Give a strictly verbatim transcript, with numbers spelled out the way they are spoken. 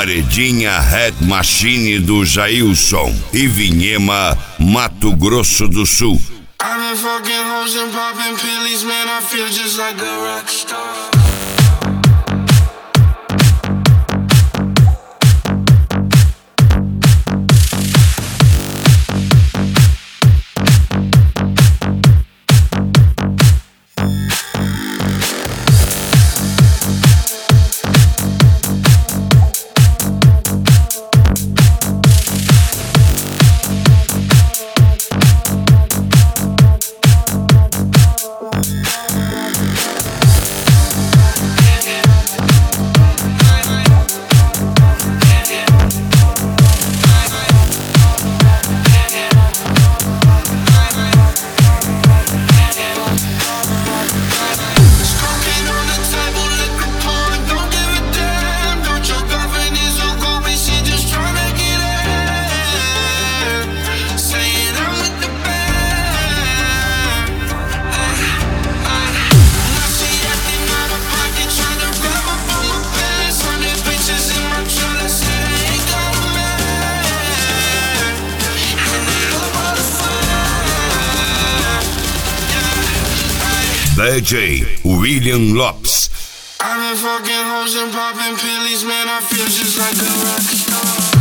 Paredinha Head Machine do Jailson e Vinhema, Mato Grosso do Sul. I've been fucking hoes and popping pillies, man, I feel just like a rock star. D J William Lopes. I've been fucking hoes and popping pillies, man, I feel just like a rock star.